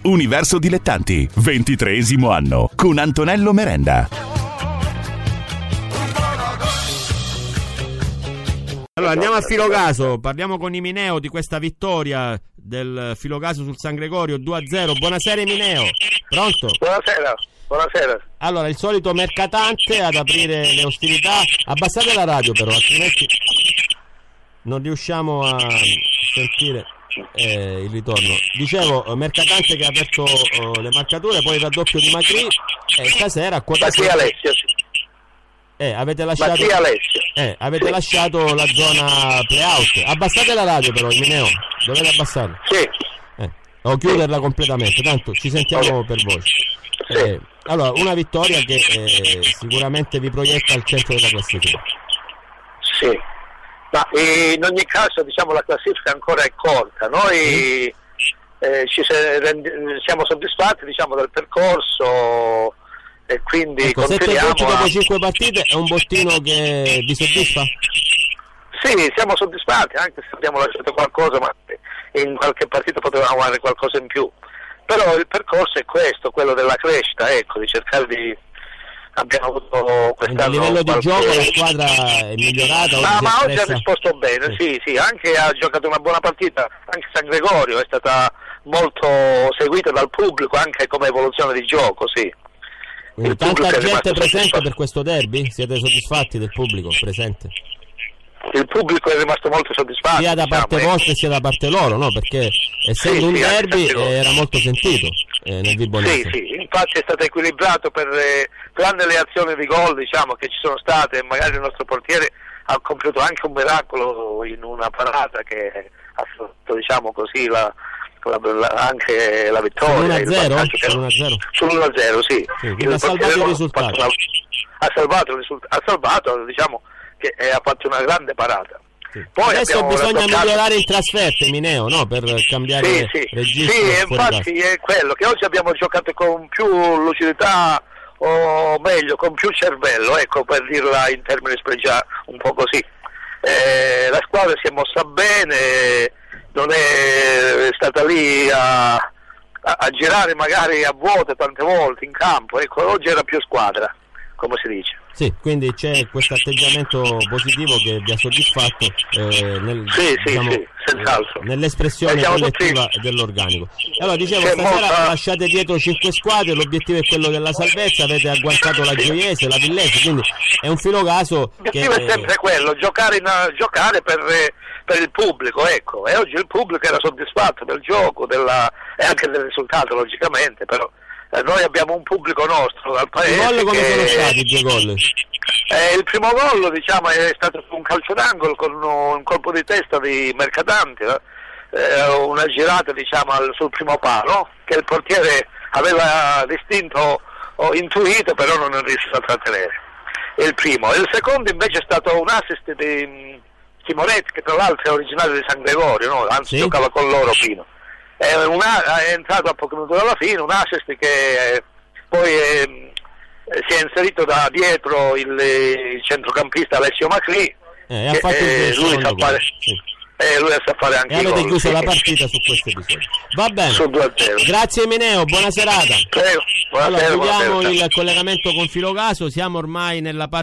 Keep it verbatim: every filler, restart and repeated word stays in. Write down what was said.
Universo Dilettanti, ventitreesimo anno, con Antonello Merenda. Allora andiamo a Filocaso, parliamo con Imineo di questa vittoria del Filocaso sul San Gregorio due a zero. Buonasera Imineo, pronto? Buonasera, buonasera. Allora il solito mercatante ad aprire le ostilità, abbassate la radio però altrimenti non riusciamo a sentire eh, il ritorno. Dicevo, mercatante che ha aperto oh, le marcature, poi il raddoppio di Macri e stasera a quota Mattia Alessio, sì. Eh, avete lasciato Mattia Alessio. Eh, avete sì. lasciato la zona playout. Abbassate la radio però, Imineo, dovete abbassarla. Sì. Eh, o chiuderla completamente, tanto ci sentiamo okay. per voi. Sì. Eh, allora, una vittoria che eh, sicuramente vi proietta al centro della classifica. Sì. Ma eh, in ogni caso diciamo la classifica ancora è corta. Noi eh, ci se, rendi, siamo soddisfatti diciamo del percorso e quindi ecco, sette punti dopo a... cinque partite è un bottino che vi soddisfa? Sì, siamo soddisfatti anche se abbiamo lasciato qualcosa, ma in qualche partita potevamo avere qualcosa in più. Però il percorso è questo, quello della crescita, ecco, di cercare di... Abbiamo avuto quest'anno... A livello di qualche... gioco la squadra è migliorata? Ma, oggi ma è oggi ha risposto bene, sì. sì, sì, anche ha giocato una buona partita, anche San Gregorio è stata molto seguita dal pubblico, anche come evoluzione di gioco, sì. Quindi tanta gente presente per questo derby? Siete soddisfatti del pubblico presente? Il pubblico è rimasto molto soddisfatto. Sia da parte diciamo, vostra eh. sia da parte loro, no? Perché essendo sì, un sì, derby eh, era molto sentito eh, nel Vibonese. Sì, sì, infatti è stato equilibrato per eh, tranne le azioni di gol diciamo che ci sono state, magari il nostro portiere ha compiuto anche un miracolo in una parata che ha fatto diciamo così la, la, la, anche la vittoria. uno a zero? Sull'uno a zero, sì. sì il ha salvato il risultato. Una, ha salvato il risultato, ha salvato diciamo che ha fatto una grande parata. Sì. Poi adesso bisogna rattoccato... migliorare in trasferte, Mineo, no? Per cambiare sì, sì. registro. Sì, infatti è quello che oggi abbiamo giocato con più lucidità o meglio con più cervello, ecco, per dirla in termini spregiati un po' così. Eh, la squadra si è mossa bene, non è stata lì a, a, a girare magari a vuoto tante volte in campo, ecco, oggi era più squadra, come si dice. Sì, quindi c'è questo atteggiamento positivo che vi ha soddisfatto eh, nel, sì, diciamo, sì, senz'altro. Eh, nell'espressione collettiva tutti... dell'organico. Allora dicevo, c'è stasera molta... lasciate dietro cinque squadre, l'obiettivo è quello della salvezza, avete agguantato la Gioiese, la Villese, quindi è un Filocaso l'obiettivo che... è sempre quello, giocare, in, giocare per, per il pubblico, ecco, e oggi il pubblico era soddisfatto del gioco della, e anche del risultato logicamente, però noi abbiamo un pubblico nostro dal paese. I gol come che... sono stati i due gol? Eh, il primo gol diciamo è stato su un calcio d'angolo con uno, un colpo di testa di Mercatante, eh, una girata diciamo al, sul primo palo che il portiere aveva distinto o intuito, però non è riuscito a trattenere. Il primo. Il secondo invece è stato un assist di Timoretti, che tra l'altro è originario di San Gregorio, no? Anzi sì? Giocava con loro Pino. È, una, è entrato a pochi minuti dalla fine, un assist che eh, poi eh, si è inserito da dietro il, il centrocampista Alessio Macri, eh, ha fatto eh, il lui, sa fare, sì. eh, lui sa fare anche e avete gol, chiuso sì. la partita su questo episodio. Va bene, su due a zero. Grazie Mineo, buona serata. Prego. Buonasera, allora chiudiamo buonasera. il collegamento con Filocaso, siamo ormai nella parte